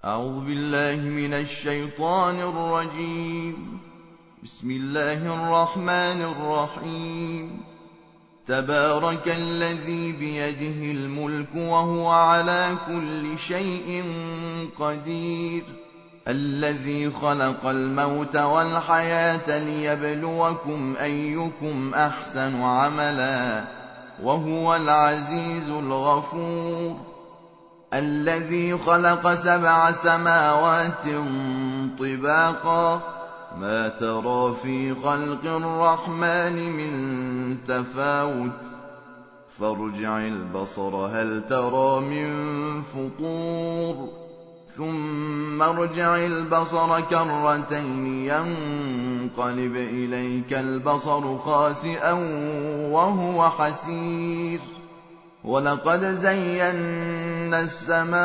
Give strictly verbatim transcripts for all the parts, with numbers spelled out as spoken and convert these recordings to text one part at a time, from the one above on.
أعوذ بالله من الشيطان الرجيم. بسم الله الرحمن الرحيم. تبارك الذي بيده الملك وهو على كل شيء قدير. الذي خلق الموت والحياة ليبلوكم أيكم أحسن عملا وهو العزيز الغفور. الذي خلق سبع سماوات طباقا ما ترى في خلق الرحمن من تفاوت فارجع البصر هل ترى من فطور ثم ارجع البصر كرتين ينقلب إليك البصر خاسئا وهو حسير. ولقد زينا السماء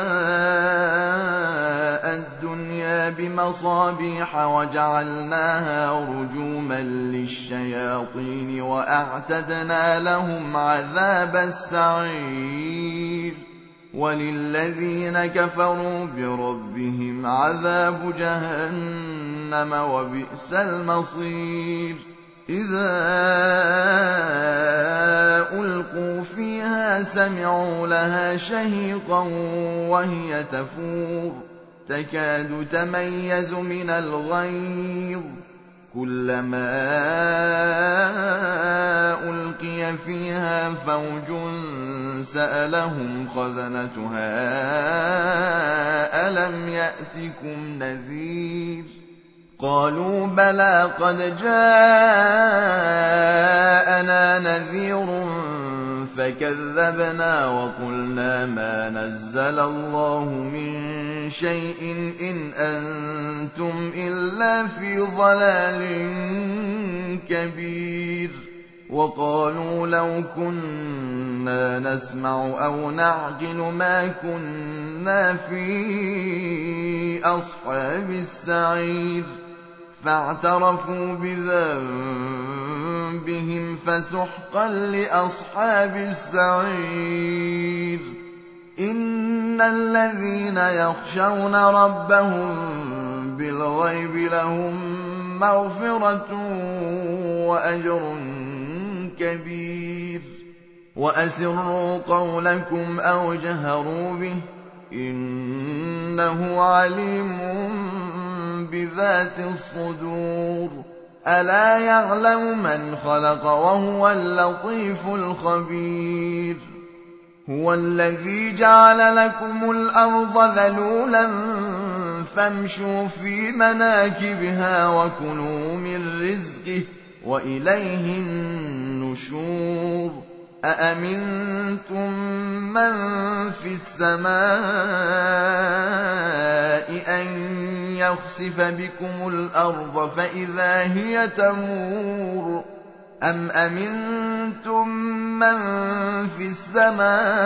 الدنيا بمصابيح وجعلناها رجوما للشياطين وأعتدنا لهم عذاب السعير. وللذين كفروا بربهم عذاب جهنم وبئس المصير. إذا ألقوا فيها سمعوا لها شهيقا وهي تفور تكاد تميز من الغيظ. كلما ألقي فيها فوج سألهم خزنتها ألم يأتكم نذير. قالوا بلى قد جاءنا نذير فكذبنا وقلنا ما نزل الله من شيء إن أنتم إلا في ضلال كبير. وقالوا لو كنا نسمع أو نعقل ما كنا في أصحاب السعير. فاعترفوا بذنبهم فسحقا لأصحاب السعير. إن الذين يخشون ربهم بالغيب لهم مغفرة وأجر كبير. وأسروا قولكم أو جهروا به إنه عليم بذات الصدور. ألا يعلم من خلق وهو اللطيف الخبير. هو الذي جعل لكم الأرض ذلولا فامشوا في مناكبها وكلوا من رزقه وإليه النشور. أأمنتم من في السماء أن يخسف بكم الأرض فإذا هي تمور أم أمنتم من في السماء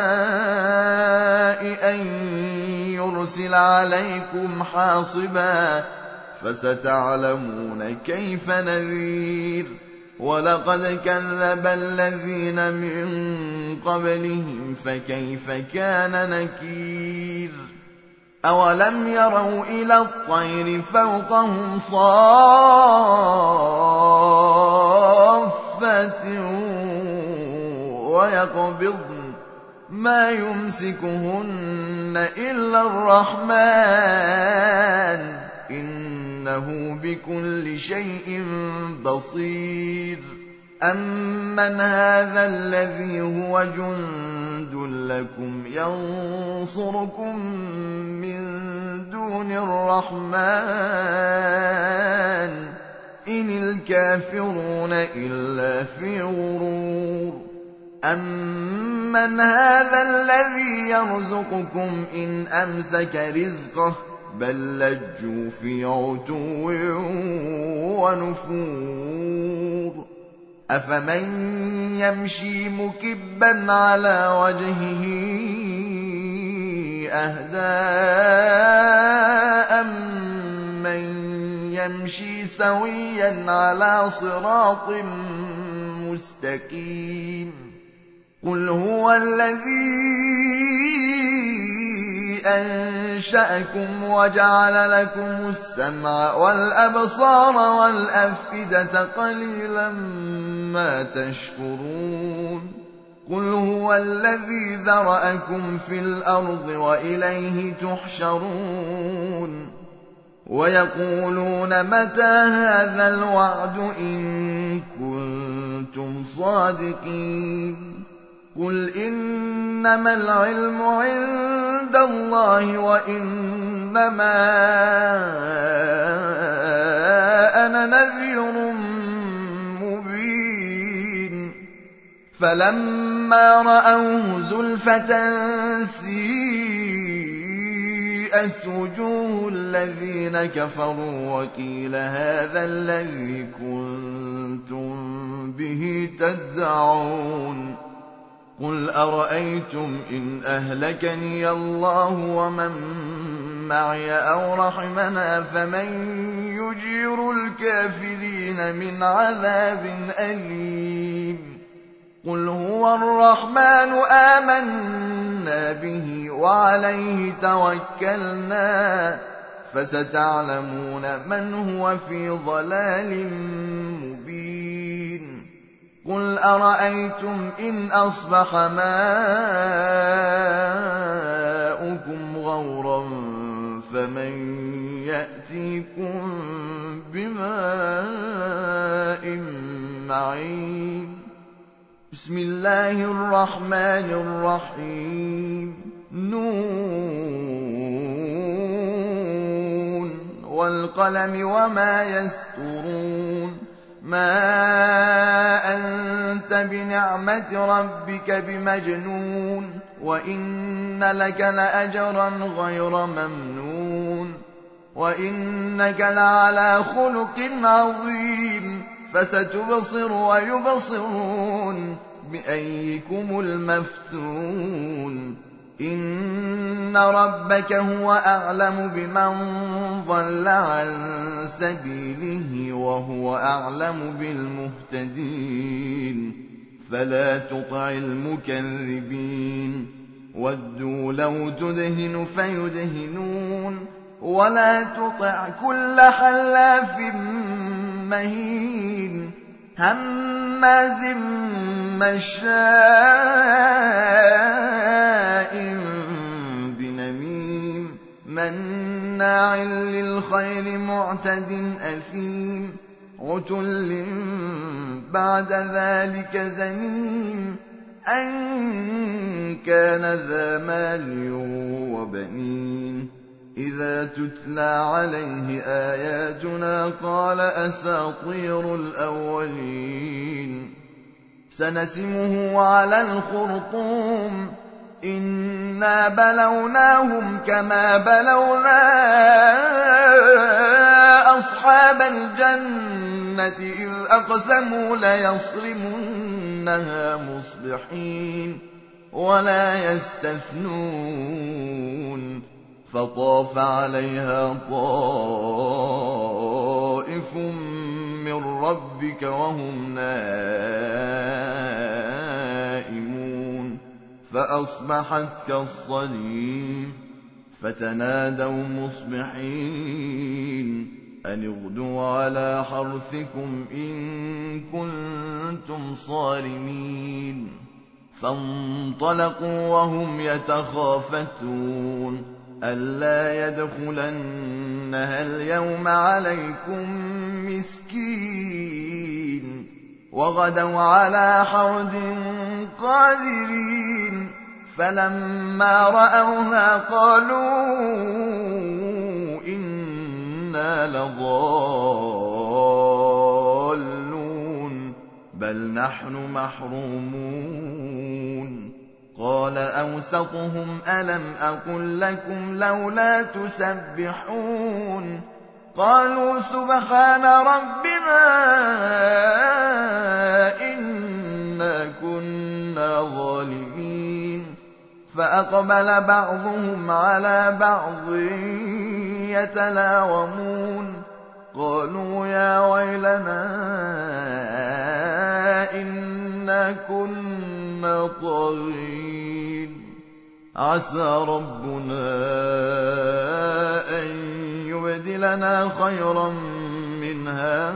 أن يرسل عليكم حاصبا فستعلمون كيف نذير. ولقد كذب الذين من قبلهم فكيف كان نكير. أولم يروا إلى الطير فوقهم صافات ويقبضن ما يمسكهن إلا الرحمن إنه بكل شيء بصير. أمن هذا الذي هو جند لكم ينصركم من دون الرحمن إن الكافرون إلا في غرور. أمن هذا الذي يرزقكم إن أمسك رزقه بل لجوا في عتو ونفور. أفمن يمشي مكبا على وجهه أهدى أمن يمشي سويا على صراط مستقيم. قل هو الذي أنشأكم وجعل لكم السمع والأبصار والأفئدة قليلا ما تشكرون قل هو الذي ذرأكم في الأرض وإليه تحشرون ويقولون متى هذا الوعد إن كنتم صادقين قل إنما العلم عند الله وإنما أنا نذير مبين فلما رأوه زلفة سيئت وجوه الذين كفروا وقيل هذا الذي كنتم به تدعون قل أرأيتم إن أهلكني الله ومن معي أو رحمنا فمن يجير الكافرين من عذاب أليم قل هو الرحمن آمنا به وعليه توكلنا فستعلمون من هو في ضلال مبين قل أرأيتم إن أصبح ماؤكم غورا فمن يأتيكم بماء معين بسم الله الرحمن الرحيم نون والقلم وما يسطرون ما أنت بنعمة ربك بمجنون وإن لك لأجرا غير ممنون وإنك لعلى خلق عظيم فستبصر ويبصرون بأيكم المفتون إن ربك هو أعلم بمن ضل عن سبيله وهو أعلم بالمهتدين فلا تطع المكذبين ودوا لو تدهن فيدهنون ولا تطع كل حلاف مهين هماز مشاء بنميم مناع للخير معتد أثيم عتل بعد ذلك زنيم أن كان ذا مال وبنين إذا تتلى عليه آياتنا قال أساطير الأولين سنسمه على الخرطوم إنا بلوناهم كما بلونا أصحاب الجنة إذ أقسموا ليصرمنها مصبحين ولا يستثنون فطاف عليها طائف من ربك وهم نائمون فأصبحت كالصريم فتنادوا مصبحين أن اغدوا على حرثكم إن كنتم صارمين فانطلقوا وهم يتخافتون ألا يدخلنها اليوم عليكم مسكين وغدوا على حرد قادرين فلما رأوها قالوا إنا لضالون بل نحن محرومون قال أوسطهم ألم أقل لكم لولا تسبحون قالوا سبحان ربنا إنا كنا ظالمين فأقبل بعضهم على بعض يتلاومون قالوا يا ويلنا إنا كنا طاغين عسى ربنا أن يبدلنا خيرا منها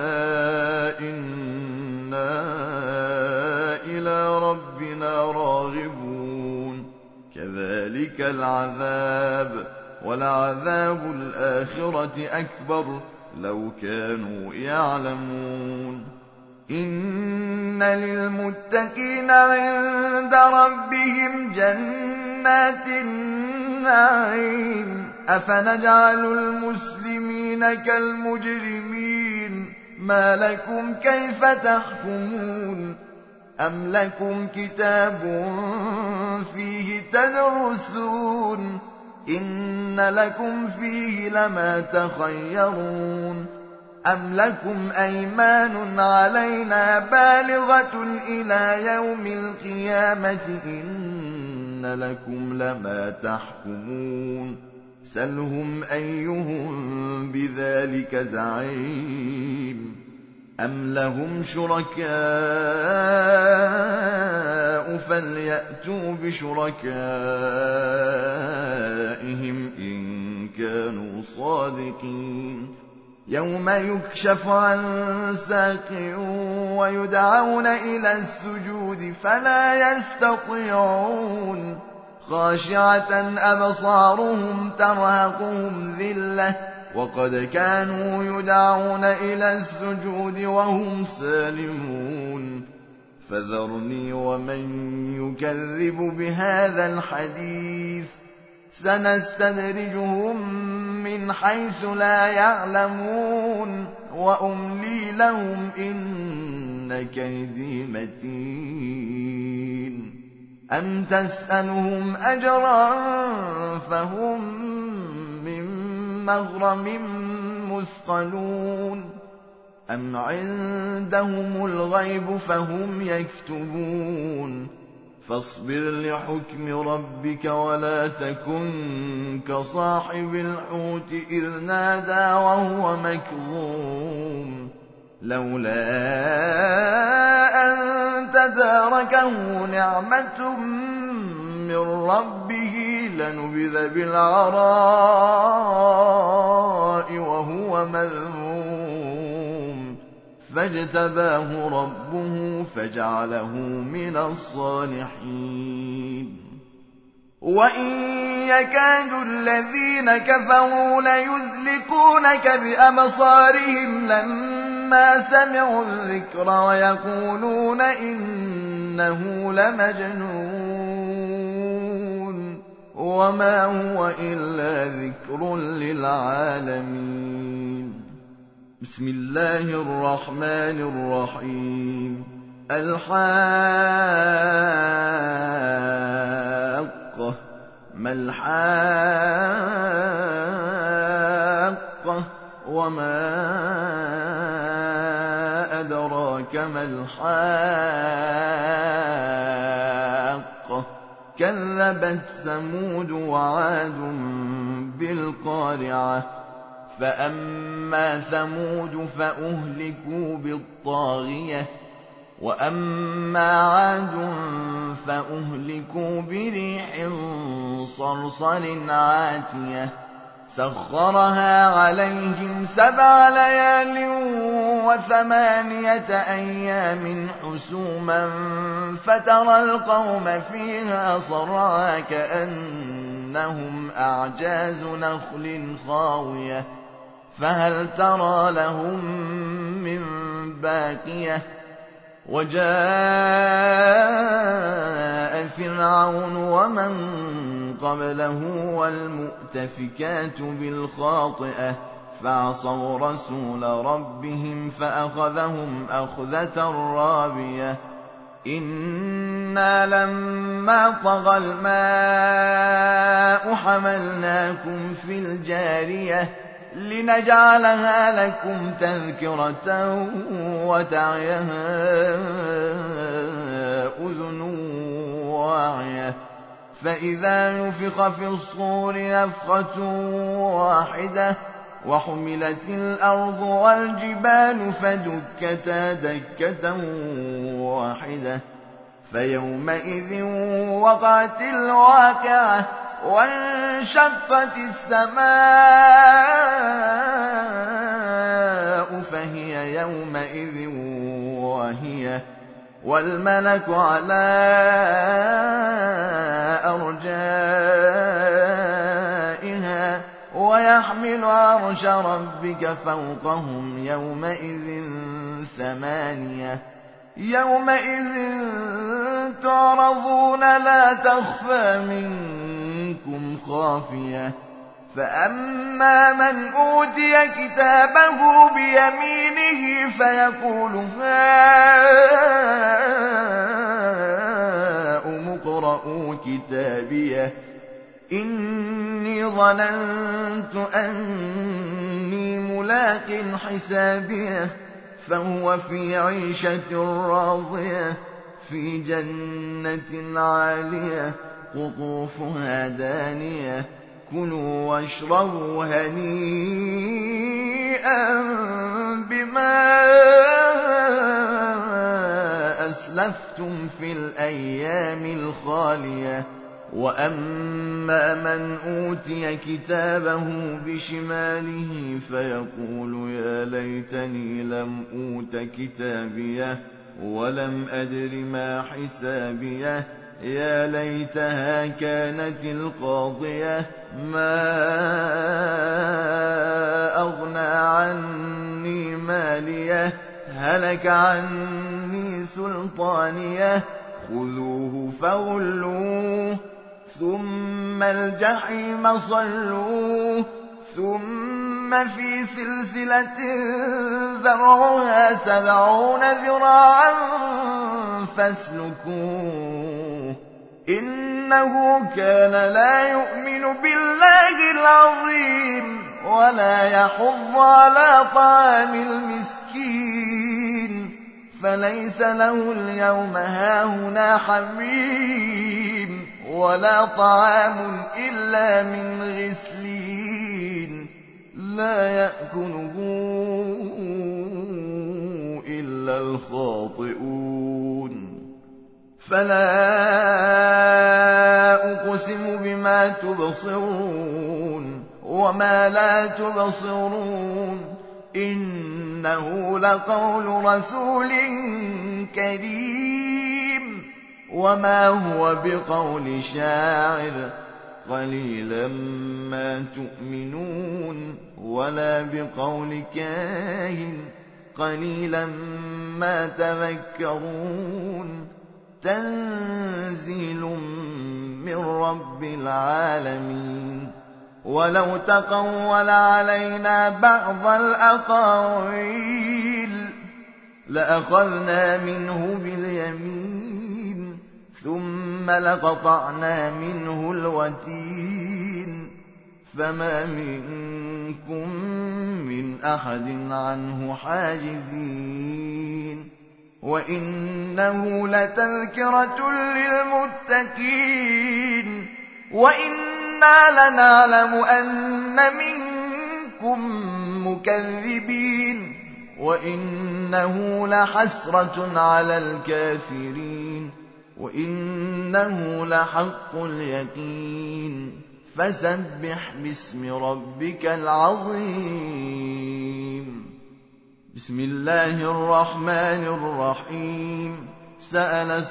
إنا إلى ربنا راغبون كذلك العذاب ولعذاب الآخرة أكبر لو كانوا يعلمون إن للمتقين عند ربهم جنات النعيم أفنجعل المسلمين كالمجرمين ما لكم كيف تحكمون أم لكم كتاب فيه تدرسون إن لكم فيه لما تخيرون أم لكم أيمان علينا بالغة إلى يوم القيامة إن لكم لما تحكمون سلهم أيهم بذلك زعيم أم لهم شركاء فليأتوا بشركائهم إن كانوا صادقين يوم يكشف عن ساق ويدعون إلى السجود فلا يستطيعون خاشعة أبصارهم ترهقهم ذلة وقد كانوا يدعون إلى السجود وهم سالمون فذرني ومن يكذب بهذا الحديث سنستدرجهم من حيث لا يعلمون وأملي لهم إن كيدي متين أم تسألهم أجرا فهم من مغرم مثقلون أم عندهم الغيب فهم يكتبون فاصبر لحكم ربك ولا تكن كصاحب الحوت إذ نادى وهو مكظوم لولا أن تداركه نعمة من ربه لنبذ بالعراء وهو مذموم فاجتباه ربه فجعله من الصالحين وإن يكاد الذين كفروا ليزلقونك بأبصارهم لما سمعوا الذكر ويقولون إنه لمجنون وما هو إلا ذكر للعالمين بسم الله الرحمن الرحيم الحاقة ما الحاقة وما أدراك ما الحاقة كذبت ثمود وعاد بالقارعة فأما ثمود فأهلكوا بالطاغية وأما عاد فأهلكوا بريح صرصر عاتية سخرها عليهم سبع ليال وثمانية أيام حسوما فترى القوم فيها صرعى كأنهم أعجاز نخل خاوية فهل ترى لهم من باقية وجاء فرعون ومن قبله والمؤتفكات بالخاطئة فعصوا رسول ربهم فأخذهم أخذة رابية إنا لما طغى الماء حملناكم في الجارية لنجعلها لكم تذكرة وتعيها أذن واعية فإذا نفخ في الصور نفخة واحدة وحملت الأرض والجبال فدكتا دكة واحدة فيومئذ وقعت الواقعة وانشقت السماء فهي يومئذ واهية والملك على أرجائها ويحمل عرش ربك فوقهم يومئذ ثمانية يومئذ تعرضون لا تخفى منكم خافية فأما من أوتي كتابه بيمينه فيقول هاؤم اقرءوا كتابيه إني ظننت أني ملاق حسابيه فهو في عيشة راضية في جنة عالية قطوفها دانية كلوا واشربوا هنيئا بما أسلفتم في الأيام الخالية وأما من أوتي كتابه بشماله فيقول يا ليتني لم أوت كتابيه ولم أدر ما حسابيه يا ليتها كانت القاضية ما أغنى عني ماليه هلك عني سلطانيه خذوه فغلوه ثم الجحيم صلوه ثم في سلسلة ذرعها سبعون ذراعا فاسلكوه إنه كان لا يؤمن بالله العظيم ولا يحض على طعام المسكين فليس له اليوم هاهنا حميم ولا طعام إلا من غسلين لا يأكله إلا الخاطئون فلا أقسم بما تبصرون وما لا تبصرون إنه لقول رسول كريم وما هو بقول شاعر قليلا ما تؤمنون ولا بقول كاهن قليلا ما تذكرون تنزيل من رب العالمين ولو تقول علينا بعض الأقاويل لأخذنا منه باليمين ثم لقطعنا منه الوتين فما منكم من أحد عنه حاجزين وإنه لتذكرة للمتقين وإنا لنعلم أن منكم مكذبين وإنه لحسرة على الكافرين وإنه لحق اليقين فسبح باسم ربك العظيم بسم الله الرحمن الرحيم سأل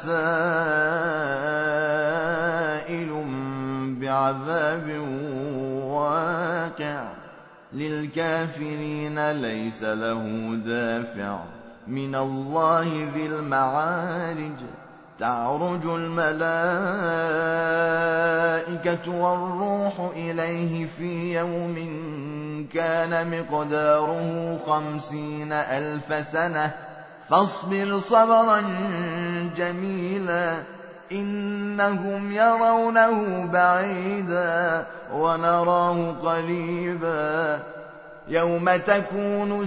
سائل بعذاب واقع للكافرين ليس له دافع من الله ذي المعارج تعرج الملائكة والروح إليه في يوم كان مقداره خمسين ألف سنة فاصبر صبرا جميلا إنهم يرونه بعيدا ونراه قريبا يوم تكون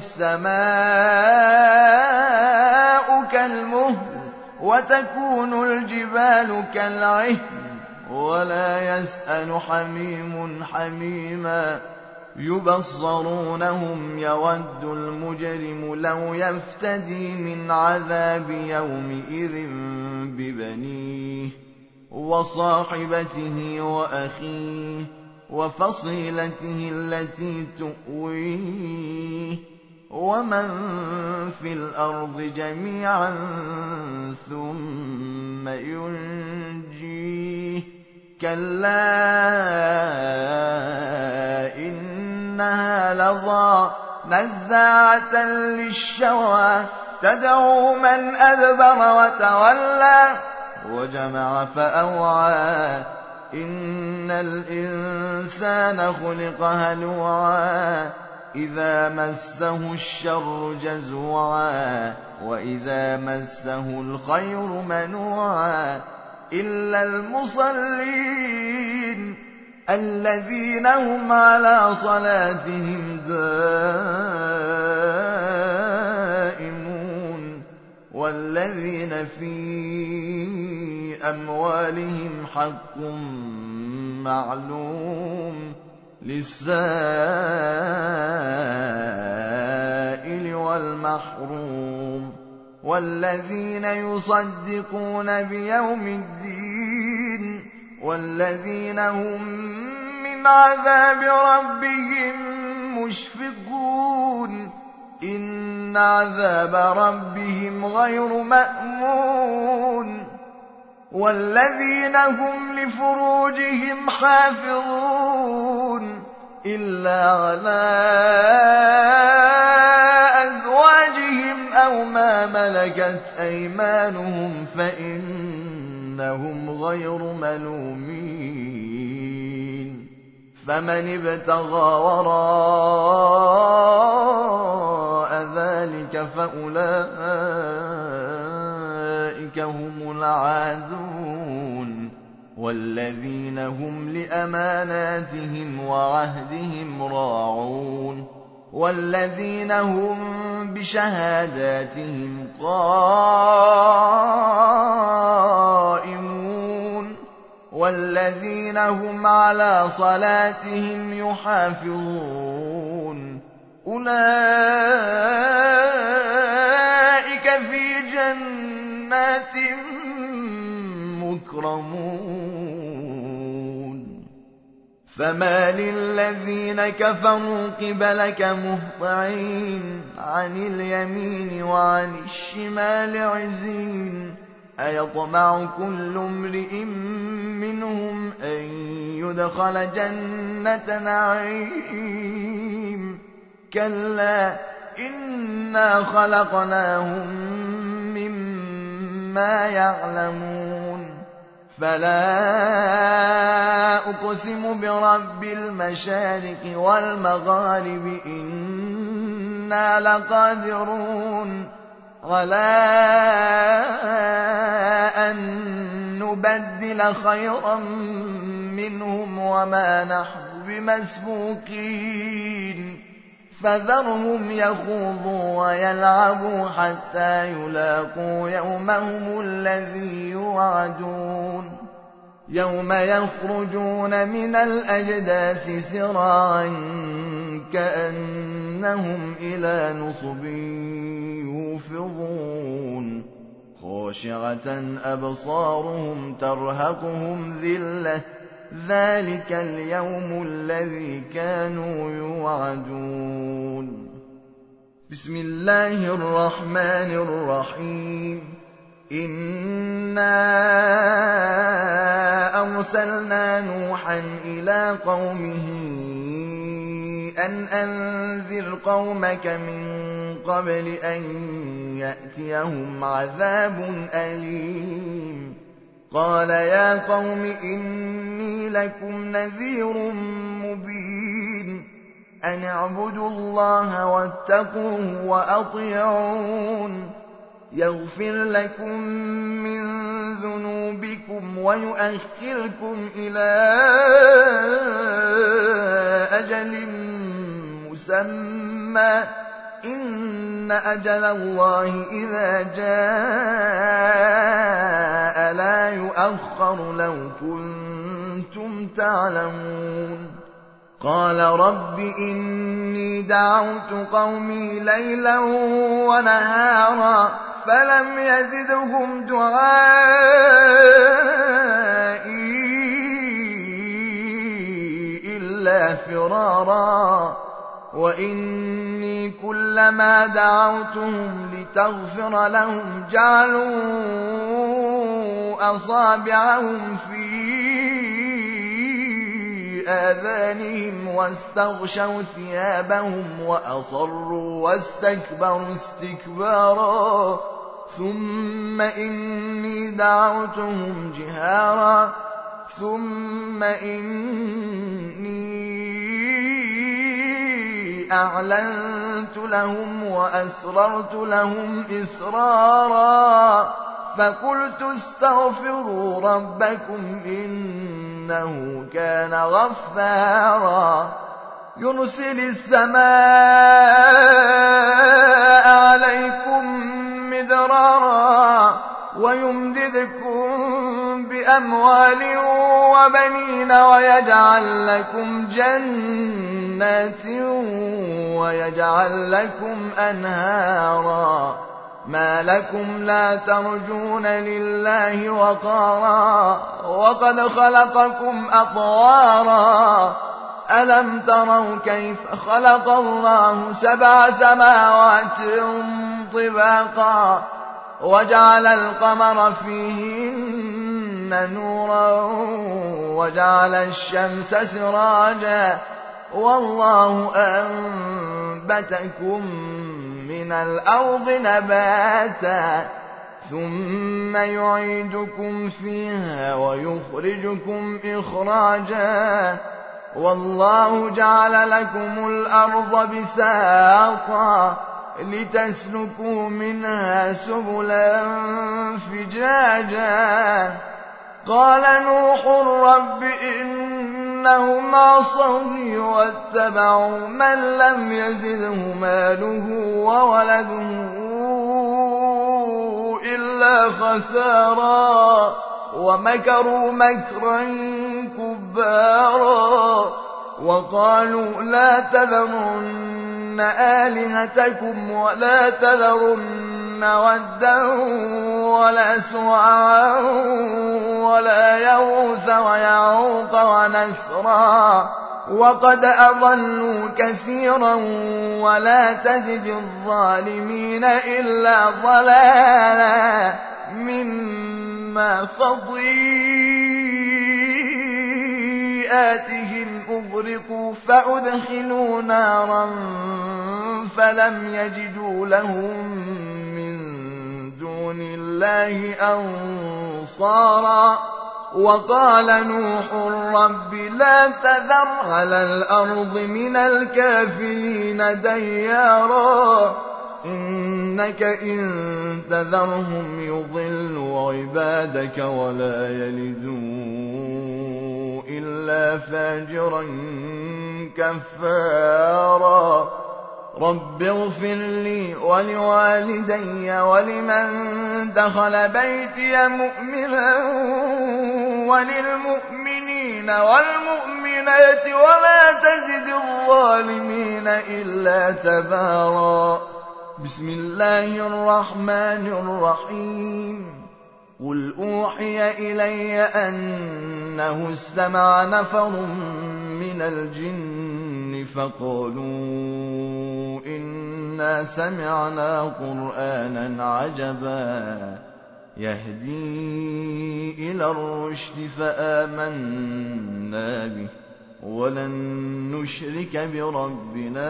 السماء كالمهل وتكون الجبال كالعهن ولا يسأل حميم حميما يبصرونهم يود المجرم لو يفتدي من عذاب يومئذ ببنيه وصاحبته وأخيه وفصيلته التي تؤويه ومن في الأرض جميعا ثم ينجيه كلا إنها لظى نزاعة للشوى تدعو من أدبر وتولى وجمع فأوعى إن الإنسان خلق هلوعا إذا مسه الشر جزوعا وإذا مسه الخير منوعا إلا المصلين الذين هم على صلاتهم دائمون والذين في أموالهم حق معلوم للسائل والمحروم والذين يصدقون بيوم الدين والذين هم من عذاب ربهم مشفقون إن عذاب ربهم غير مأمون والذين هم لفروجهم حافظون إلا على أزواجهم أو ما ملكت أيمانهم فإنهم غير ملومين فمن ابتغى وراء ذلك فأولئك هم العادون والذين هم لأماناتهم وعهدهم راعون والذين هم بشهاداتهم قائمون والذين هم على صلاتهم يحافظون أولئك في جنات مكرمون فما للذين كفروا قبلك مهطعين عن اليمين وعن الشمال عزين أيطمع كل امرئ منهم أن يدخل جنة نعيم كلا إنا خلقناهم مما يعلمون فلا أقسم برب المشارق والمغارب إنا لقادرون على أن نبدل خيرا منهم وما نحن بمسبوقين فذرهم يخوضوا ويلعبوا حتى يلاقوا يومهم الذي يوعدون يوم يخرجون من الأجداث سراعا كأنهم إلى نصب يوفضون خاشعة أبصارهم ترهقهم ذلة ذلك اليوم الذي كانوا يوعدون بسم الله الرحمن الرحيم إنا أرسلنا نوحا إلى قومه أن أنذر قومك من قبل أن يأتيهم عذاب أليم قال يا قوم إني لكم نذير مبين أن اعبدوا الله واتقوه وأطيعون يغفر لكم من ذنوبكم ويؤخركم إلى أجل مسمى إن أجل الله إذا جاء لا يؤخر لو كنتم تعلمون قال رب إني دعوت قومي ليلا ونهارا فلم يزدهم دعائي إلا فرارا وإني كلما دعوتهم لتغفر لهم جعلوا أصابعهم في آذانهم واستغشوا ثيابهم وأصروا واستكبروا استكبارا ثم إني دعوتهم جهارا ثم إني أعلنت لهم وأسررت لهم إسرارا فقلت استغفروا ربكم إنه كان غفارا يرسل السماء عليكم مدرارا ويمددكم بأموال وبنين ويجعل لكم جنات ويجعل لكم أنهارا ما لكم لا ترجون لله وقارا وقد خلقكم أطوارا ألم تروا كيف خلق الله سبع سماوات طباقا وجعل القمر فيهن نورا وجعل الشمس سراجا والله أنبتكم من الأرض نباتا ثم يعيدكم فيها ويخرجكم إخراجا والله جعل لكم الأرض بساطا لتسلكوا منها سبلا فجاجا قال نوح رب إنهم عصوني واتبعوا من لم يزده ماله وولده إلا خسارا ومكروا مكرا كبارا وقالوا لا تذرن آلهتكم ولا تذرن ودا ولا سواعا ولا يغوث ويعوق ونسرا وقد أضلوا كثيرا ولا تزد الظالمين إلا ضلالا مما خطيئاتهم أغرقوا فأدخلوا نارا فلم يجدوا لهم من دون الله أنصارا وقال نوح رب لا تذر على الأرض من الكافرين ديارا إنك إن تذرهم يضلوا عبادك ولا يلدوا إلا فاجرا كفارا رب اغفر لي ولوالدي ولمن دخل بيتي مؤمنا وللمؤمنين والمؤمنات ولا تزد الظالمين إلا تبارا بسم الله الرحمن الرحيم قل أوحي إلي أنه استمع نفر من الجن فقالوا إنا سمعنا قرآنا عجبا يهدي إلى الرشد فآمنا به ولن نشرك بربنا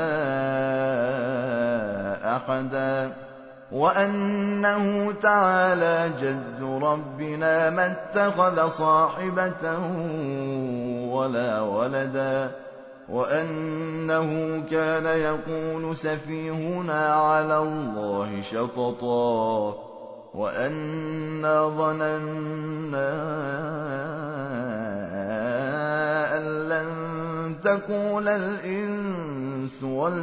أحدا وأنه تعالى جد ربنا ما اتخذ صاحبة ولا ولدا وأنه كان يقول سفيهنا على الله شططا وأنا ظننا أن لن تقول الإنس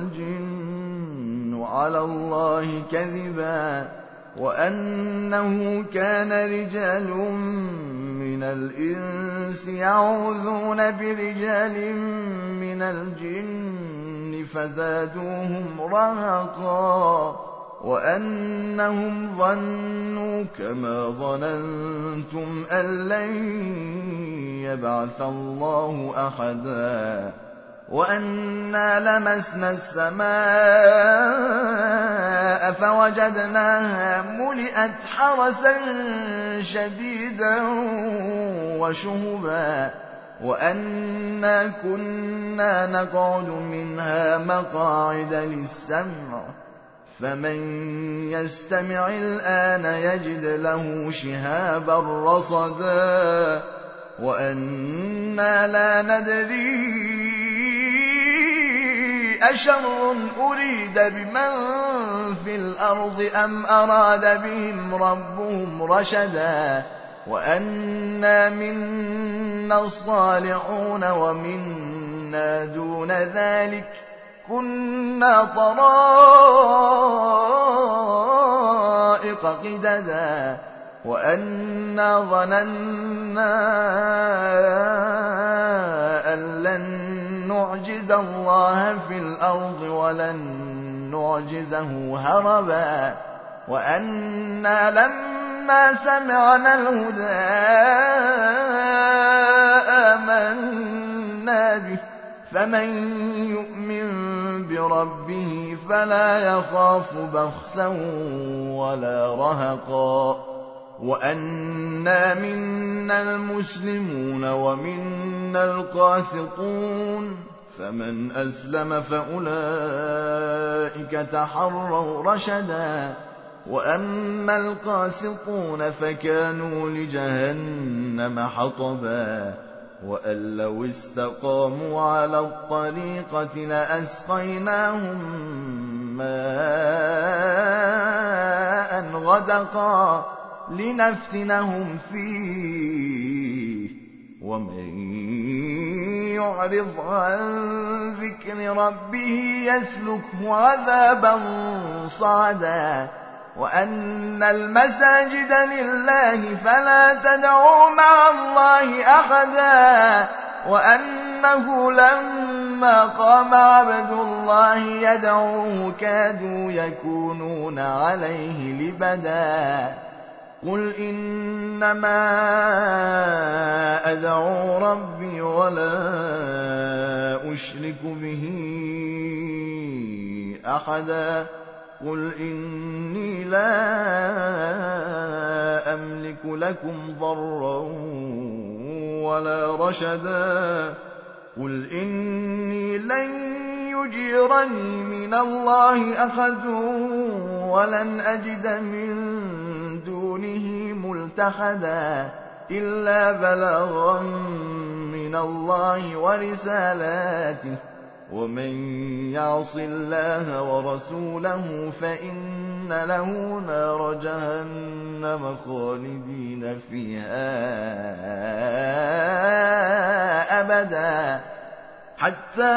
والجن على الله كذبا وأنه كان رجال من الإنس يعوذون برجال من الجن فزادوهم رهقا وأنهم ظنوا كما ظننتم أن لن يبعث الله أحدا وأنا لمسنا السماء فوجدناها ملئت حرسا شديدا وشهبا وأنا كنا نقعد منها مقاعد للسمع فمن يستمع الآن يجد له شهابا رصدا وأنا لا ندري أشر أريد بمن في الأرض أم أراد بهم ربهم رشدا وأنا منا الصالحون ومنا دون ذلك كنا طرائق قددا وأنا ظننا أن لن نعجز الله في الأرض ولن نعجزه هربا وأنا لما سمعنا الهدى آمنا به فمن يؤمن بربه فلا يخاف بخسا ولا رهقا وأنا منا المسلمون ومنا القاسطون فمن أسلم فأولئك تحروا رشدا وأما القاسطون فكانوا لجهنم حطبا وأن لو استقاموا على الطريقة لأسقيناهم ماء غدقا لنفتنهم فيه ومن يعرض عن ذكر ربه يسلكه عذابا صعدا وأن المساجد لله فلا تدعوا مع الله أحدا وأنه لما قام عبد الله يدعوه كادوا يكونون عليه لبدا قل إنما أدعو ربي ولا أشرك به أحدا قل إني لا أملك لكم ضرا ولا رشدا قل إني لن يجيرني من الله أحد ولن أجد من دونه ملتحدا إلا بلاغا من الله ورسالاته ومن يعص الله ورسوله فإن له نار جهنم خالدين فيها أبدا حتى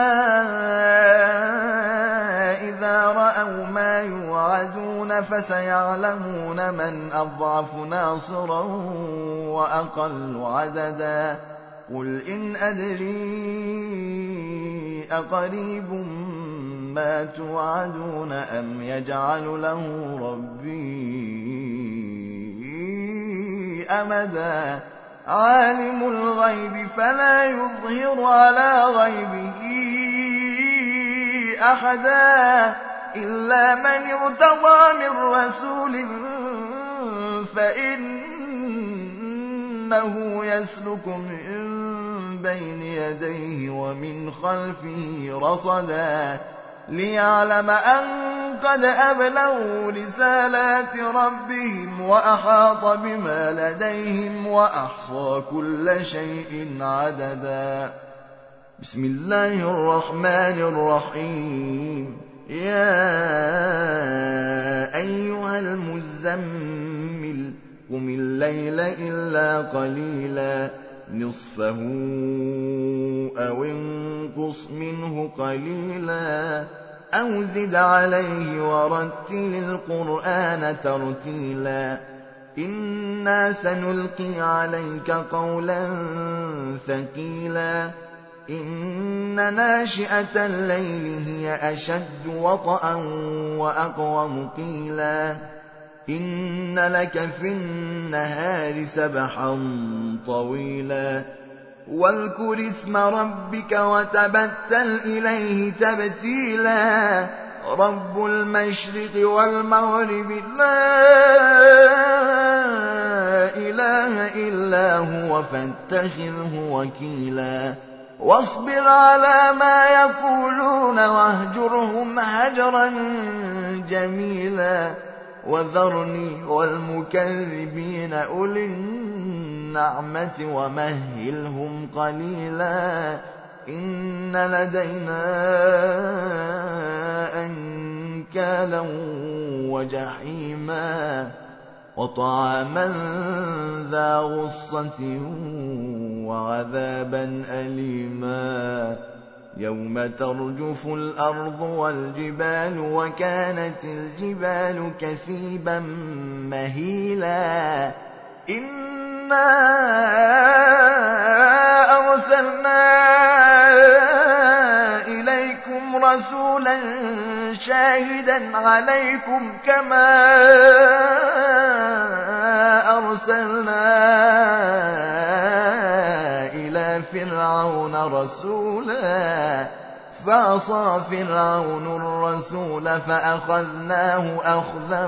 إذا رأوا ما يوعدون فسيعلمون من أضعف ناصرا وأقل عددا قل إن أدري أقريب ما توعدون أم يجعل له ربي أمدا عالم الغيب فلا يظهر على غيبه أحدا إلا من ارتضى من رسول فإنه يسلك من بين يديه ومن خلفه رصدا ليعلم أن قد أبلغوا رسالات ربهم وأحاط بما لديهم وأحصى كل شيء عددا بسم الله الرحمن الرحيم يا أيها المزمل قم الليل إلا قليلا نصفه أو انقص منه قليلا أو زد عليه ورتل القرآن ترتيلا إنا سنلقي عليك قولا ثقيلا إن ناشئة الليل هي أشد وطئا وأقوم قيلا إن لك في النهار سبحا طويلا واذكر اسم ربك وتبتل إليه تبتيلا رب المشرق والمغرب لا إله إلا هو فاتخذه وكيلا واصبر على ما يقولون واهجرهم هجرا جميلا وذرني والمكذبين أولي النعمة ومهلهم قليلا إن لدينا أنكالا وجحيما وطعاما ذا غصة وعذابا أليما يوم ترجف الأرض والجبال وكانت الجبال كثيبا مهيلا إنا أرسلنا إليكم رسولا شاهدا عليكم كما أرسلنا إلى فرعون رسولا فعصى فرعون الرسول فأخذناه أخذا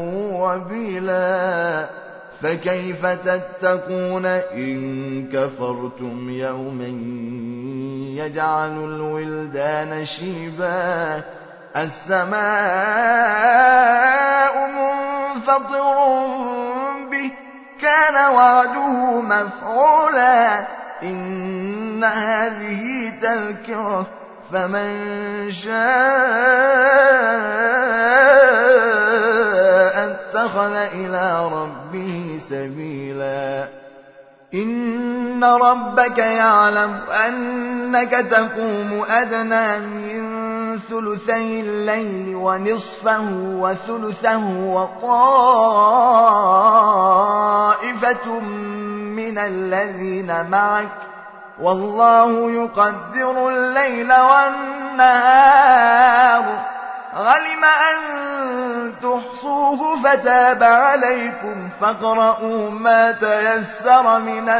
وبيلا فكيف تتقون إن كفرتم يوما يجعل الولدان شيبا السماء منفطر به كان وعده مفعولا إن هذه تذكرة فمن شاء اتخذ إلى ربه سبيلا إن ربك يعلم أنك تقوم أدنى من ثلثي الليل ونصفه وثلثه وطائفة من الذين معك والله يقدر الليل والنهار علم أن تحصوه فتاب عليكم فاقرؤوا ما تيسر من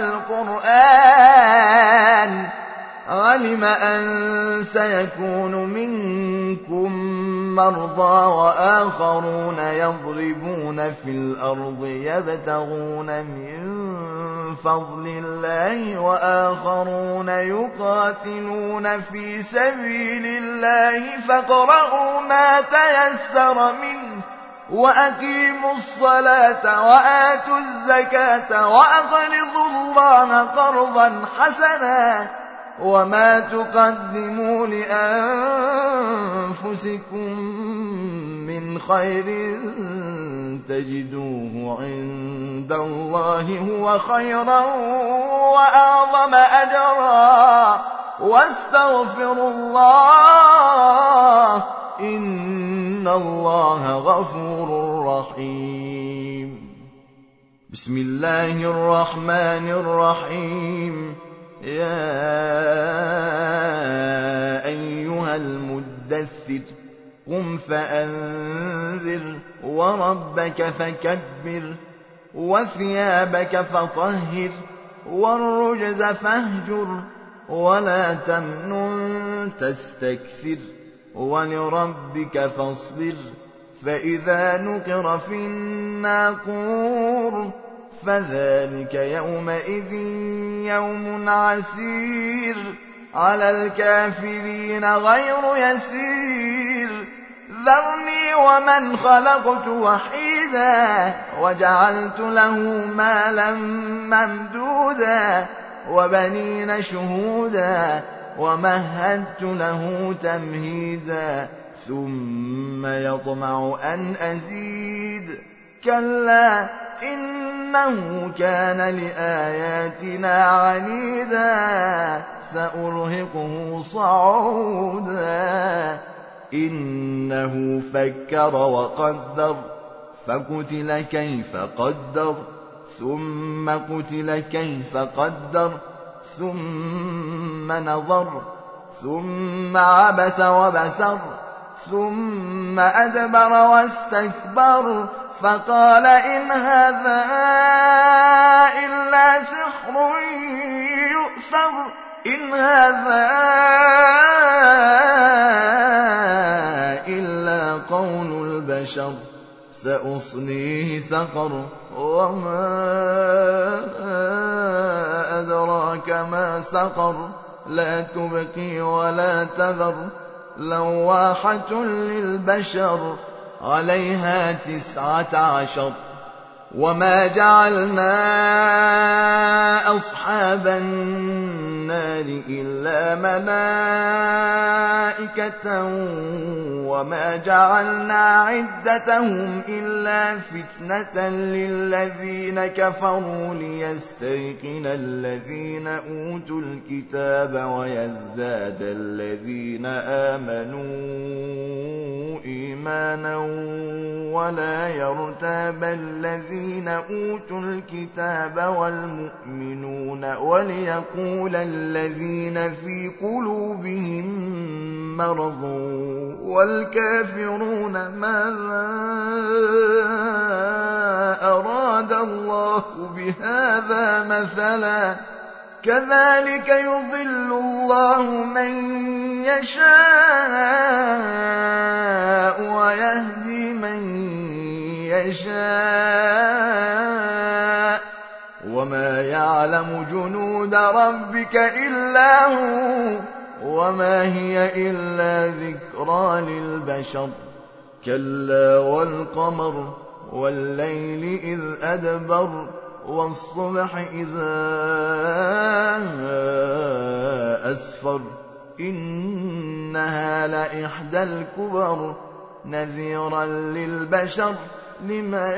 القرآن علم أن سيكون منكم مرضى وآخرون يضربون في الأرض يبتغون من فضل الله وآخرون يقاتلون في سبيل الله فاقرؤوا ما تيسر منه وأقيموا الصلاة وآتوا الزكاة وأقرضوا الله قرضا حسنا وما تقدموا لأنفسكم من خير تجدوه عند الله هو خيرا وأعظم أجرا واستغفروا الله إن الله غفور رحيم بسم الله الرحمن الرحيم يا أيها المدثر قم فأنذر وربك فكبر وثيابك فطهر والرجز فاهجر ولا تمنن تستكثر ولربك فاصبر فإذا نقر في الناقور فذلك يومئذ يوم عسير على الكافرين غير يسير ذرني ومن خلقت وحيدا وجعلت له مالا ممدودا وبنين شهودا ومهدت له تمهيدا ثم يطمع أن أزيد كلا إنه كان لآياتنا عنيدا سأرهقه صعودا إنه فكر وقدر فقتل كيف قدر ثم قتل كيف قدر ثم نظر ثم عبس وبسر ثم أدبر واستكبر فقال إن هذا إلا سحر يؤثر إن هذا إلا قول البشر سأصليه سقر وما أدراك ما سقر لا تبقي ولا تذر لواحة للبشر عليها تسعة عشر وما جعلنا أصحاب النار إلا ملائكة وما جعلنا عدتهم إلا فتنة للذين كفروا ليستيقن الذين أوتوا الكتاب ويزداد الذين آمنوا إيمانا ولا يرتاب الذين أوتوا الكتاب والمؤمنون وليقول الذين في قلوبهم مرض والكافرون ماذا أراد الله بهذا مثلا كذلك يضل الله من يشاء ويهدي من يشاء وما يعلم جنود ربك إلا هو وما هي إلا ذكرى للبشر كلا والقمر والليل إذ أدبر والصبح إذا أسفر إنها لإحدى الكبر نذيرا للبشر لمن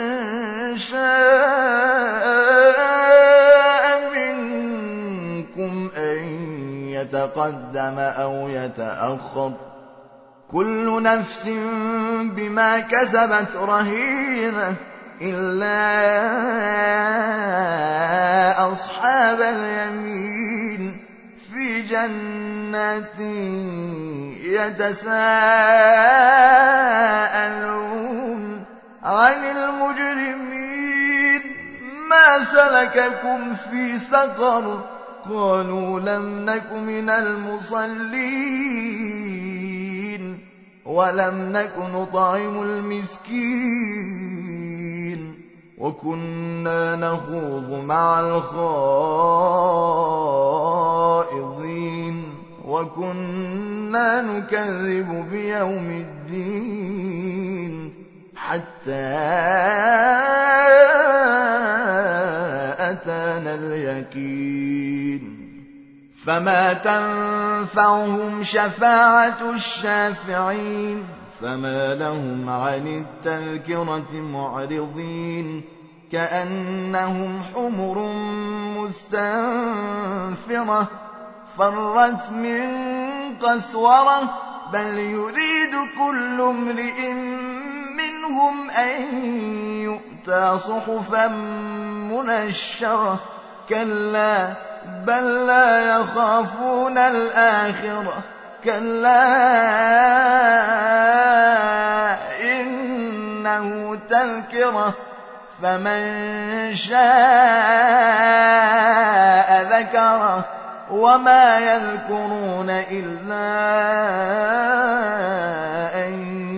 شاء منكم أن يتقدم أو يتأخر كل نفس بما كسبت رهينة إلا أصحاب اليمين في جنات يتساءلون عن المجرمين ما سلككم في سقر قالوا لم نك من المصلين ولم نك نطعم المسكين وكنا نخوض مع الخائضين وكنا نكذب بيوم الدين حتى أتانا اليقين فما تنفعهم شفاعة الشافعين فما لهم عن التذكرة معرضين كأنهم حمر مستنفرة فرت من قسورة بل يريد كل امرئ منهم أن يؤتى صحفا منشرة كلا بل لا يخافون الآخرة كلا إنه تذكرة فمن شاء ذكره وما يذكرون إلا أن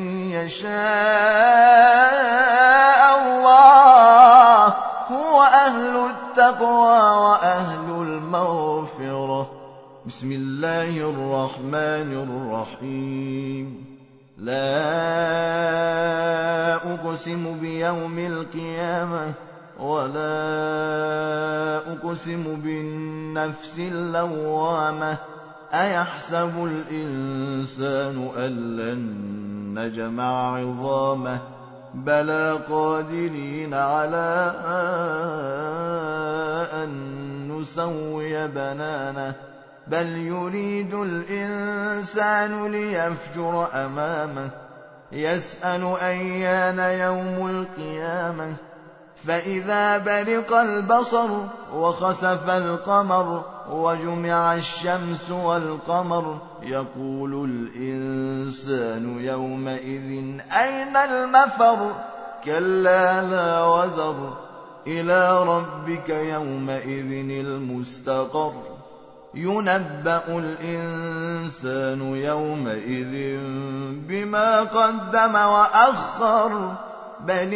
يشاء الله هو أهل التقوى وأهل المغفرة بسم الله الرحمن الرحيم لا أقسم بيوم القيامة ولا أقسم بالنفس اللوامة أيحسب الإنسان أن لن نجمع عظامه بلى قادرين على أن نسوي بنانه بل يريد الإنسان ليفجر أمامه يسأل أيان يوم القيامة فإذا برق البصر وخسف القمر وجمع الشمس والقمر يقول الإنسان يومئذ أين المفر كلا لا وزر إلى ربك يومئذ المستقر ينبأ الإنسان يومئذ بما قدم وأخر بل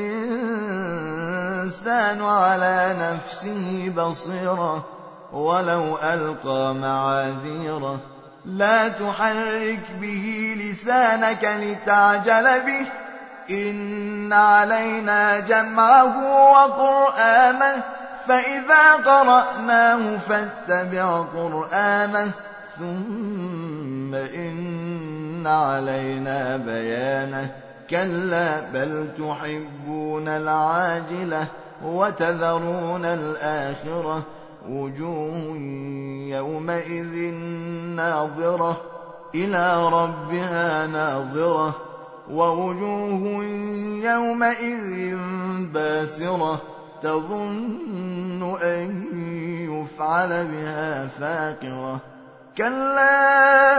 الإنسان على نفسه بصيرة ولو ألقى معاذيره لا تحرك به لسانك لتعجل به إن علينا جمعه وقرآنه فإذا قرأناه فاتبع قرآنه ثم إن علينا بيانه كلا بل تحبون العاجلة وتذرون الآخرة وجوه يومئذ ناظرة إلى ربها ناظرة ووجوه يومئذ باسرة تظن أن يفعل بها فاقرة كلا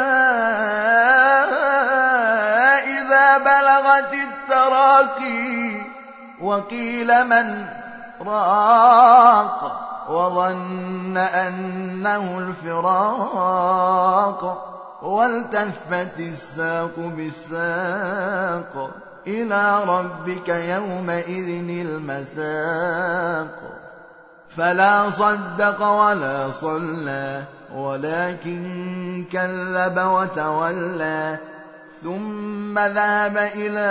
إذا بلغت التراقي وقيل من راق وظن أنه الفراق والتفت الساق بالساق إلى ربك يومئذ المساق فلا صدق ولا صلى ولكن كذب وتولى ثم ذهب إلى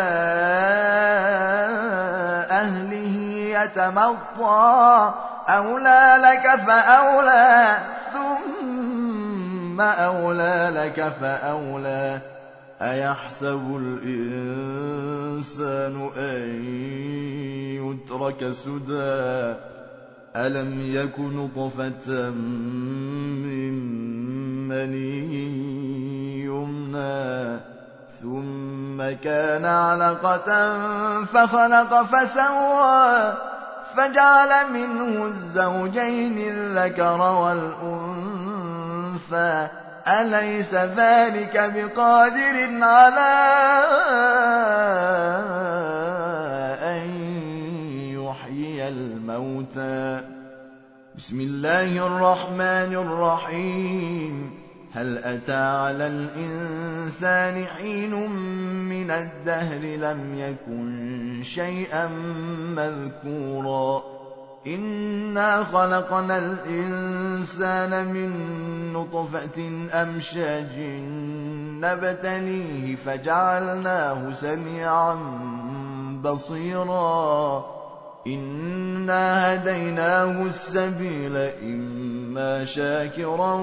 أهله يتمطى أولى لك فأولى ثم أولى لك فأولى أيحسب الإنسان أن يترك سدى ألم يك نطفة من مني يمنى ثم كان علقة فخلق فسوى فجعل منه الزوجين الذكر والأنثى أليس ذلك بقادر على أن يحيي الموتى بسم الله الرحمن الرحيم هل أتى على الإنسان حين من الدهر لم يكن شيئا مذكورا إنا خلقنا الإنسان من نطفة أمشاج نبتليه فجعلناه سميعا بصيرا إنا هديناه السبيل إما شاكرا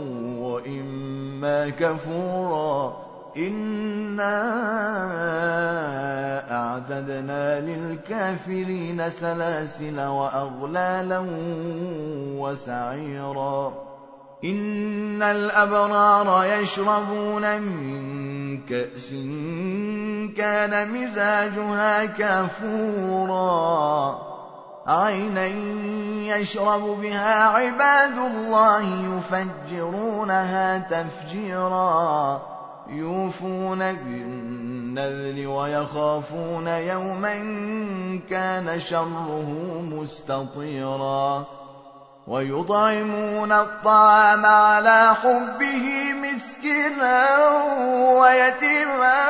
وإما كفورا إنا أعتدنا للكافرين سلاسل وأغلالا وسعيرا إن الأبرار يشربون من كأس كان مزاجها كافورا عينا يشرب بها عباد الله يفجرونها تفجيرا يوفون بالنذر ويخافون يوما كان شره مستطيرا ويطعمون الطعام على حبه مسكينا ويتيما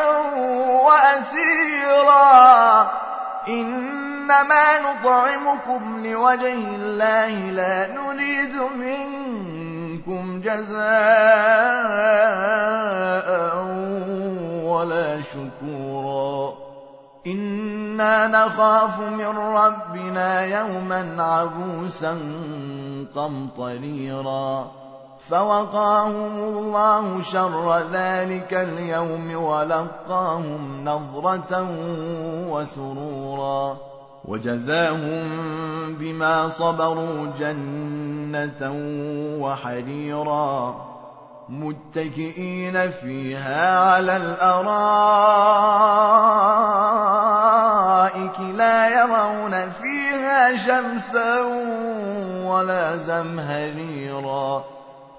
وأسيرا إنما نطعمكم لوجه الله لا نريد منكم جزاء ولا شكورا إنا نخاف من ربنا يوما عبوسا قمطريرا فوقاهم الله شر ذلك اليوم ولقاهم نضرة وسرورا وجزاهم بما صبروا جنة وحريرا متكئين فيها على الأرائك لا يرون فيها شمسا ولا زمهريرا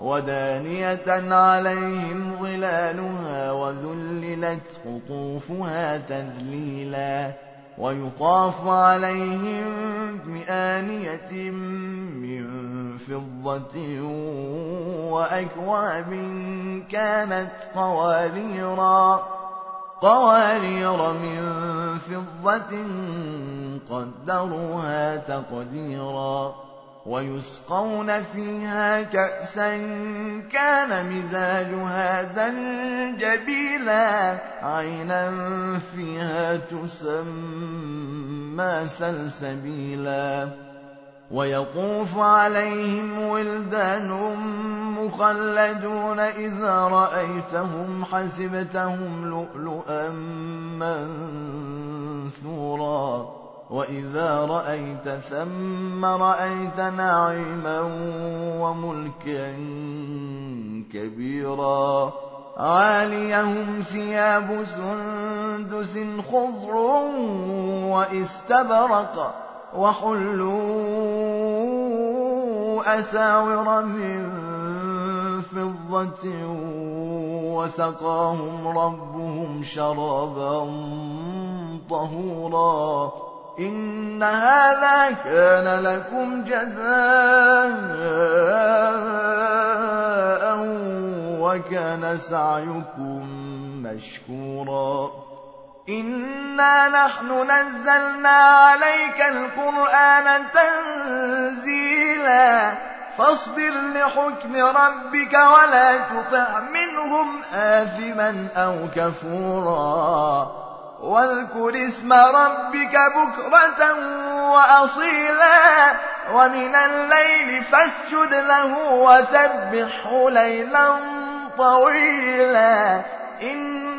ودانية عليهم ظلالها وذللت قطوفها تذليلا ويطاف عليهم بآنية من فضة وأكواب كانت قواريرا قوارير من فضة قدروها تقديرا ويسقون فيها كأسا كان مزاجها زنجبيلا عينا فيها تسمى سلسبيلا ويطوف عليهم ولدان مخلدون إذا رأيتهم حسبتهم لؤلؤا منثورا وإذا رأيت ثم رأيت نعيما وملكا كبيرا عاليهم ثياب سندس خضر واستبرق وحلوا أساور من فضة وسقاهم ربهم شرابا طهورا إن هذا كان لكم جزاء وكان سعيكم مشكورا إنا نحن نزلنا عليك القرآن تنزيلا فاصبر لحكم ربك ولا تطع منهم آثما أو كفورا واذكر اسم ربك بكرة وأصيلا ومن الليل فاسجد له وسبحه ليلا طويلا إن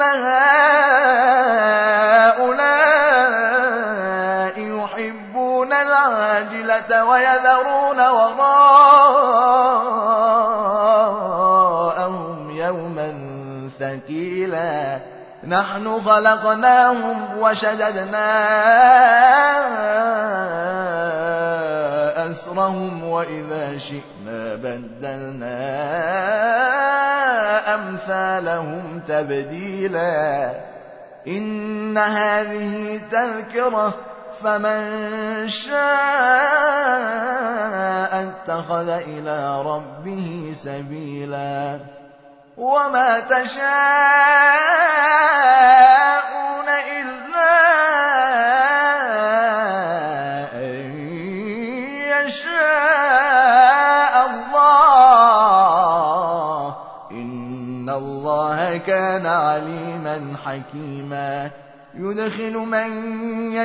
هؤلاء يحبون العاجلة ويذرون وراءهم يوما ثقيلا نحن خلقناهم وشددنا أسرهم وإذا شئنا بدلنا أمثالهم تبديلا إن هذه تذكرة فمن شاء اتخذ إلى ربه سبيلا وما تشاءون إلا أن يشاء الله إن الله كان عليما حكيما يدخل من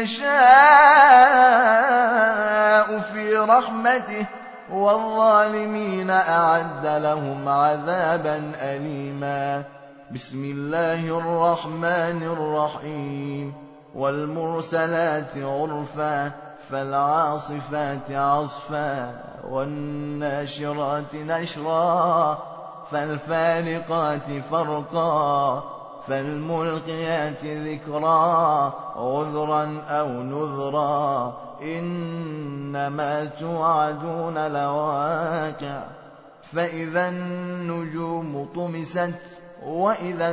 يشاء في رحمته والظالمين أعد لهم عذابا أليما بسم الله الرحمن الرحيم والمرسلات عرفا فالعاصفات عصفا والناشرات نشرا فالفارقات فرقا فالملقيات ذكرا عذرا أو نذرا إنما توعدون لواقع فإذا النجوم طمست وإذا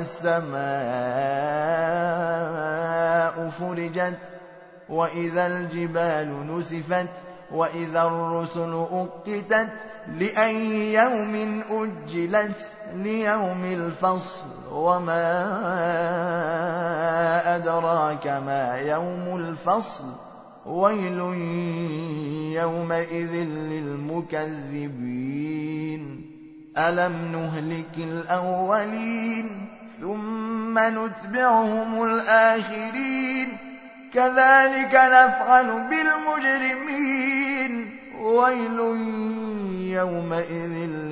السماء فرجت وإذا الجبال نسفت وإذا الرسل أقتت لأي يوم أجلت ليوم الفصل وما أدراك ما يوم الفصل ويل يومئذ للمكذبين ألم نهلك الأولين ثم نتبعهم الآخرين كذلك نفعل بالمجرمين ويل يومئذ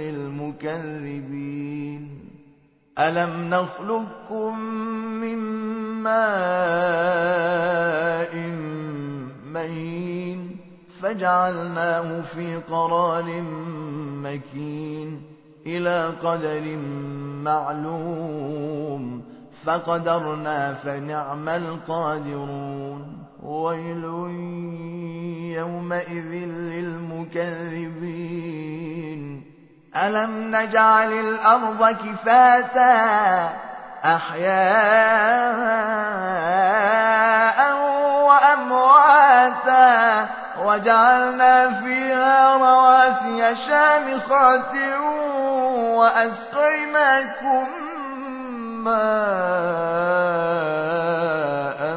للمكذبين ألم نخلقكم من ماء مهين فجعلناه في قرار مكين إلى قدر معلوم فقدرنا فنعم القادرون ويل يومئذ للمكذبين ألم نجعل الأرض كفاتا أحياء وأمواتا وجعلنا فيها رواسي شامخات وأسقيناكم ماء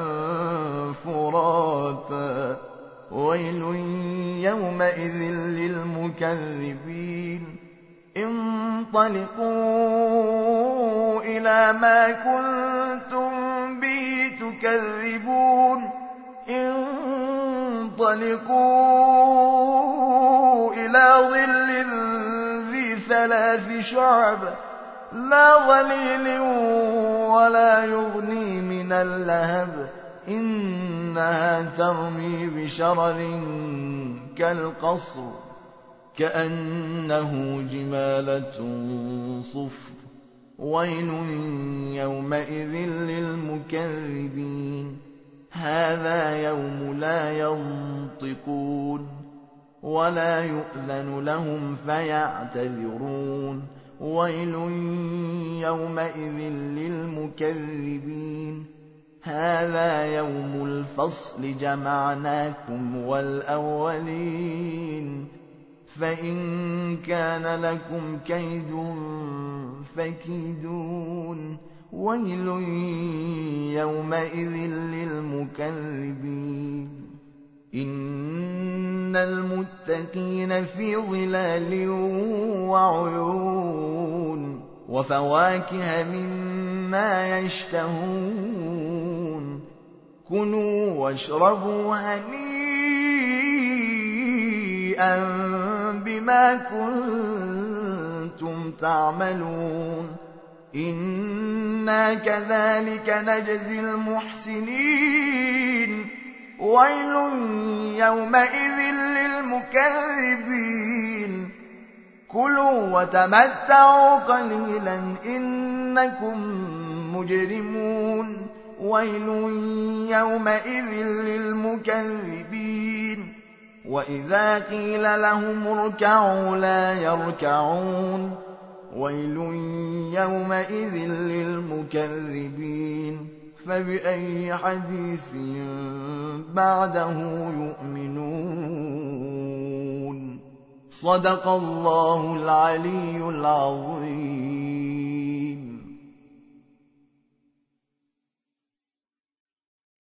فراتا ويل يومئذ للمكذبين انطلقوا إلى ما كنتم به تكذبون انطلقوا إلى ظل ذي ثلاث شعب لا ظليل ولا يغني من اللهب إنها ترمي بشرر كالقصر كأنه جمالة صفر ويل يومئذ للمكذبين هذا يوم لا ينطقون ولا يؤذن لهم فيعتذرون ويل يومئذ للمكذبين هذا يوم الفصل جمعناكم والأولين فإن كان لكم كيد فكيدون ويل يومئذ للمكذبين إن المتقين في ظلال وعيون وفواكه مما يشتهون كلوا واشربوا هنيئا بما كنتم تعملون إنا كذلك نجزي المحسنين ويل يومئذ للمكذبين كلوا وتمتعوا قليلا إنكم مجرمون ويل يومئذ للمكذبين وإذا قيل لهم اركعوا لا يركعون ويل يومئذ للمكذبين فبأي حديث بعده يؤمنون صدق الله العلي العظيم.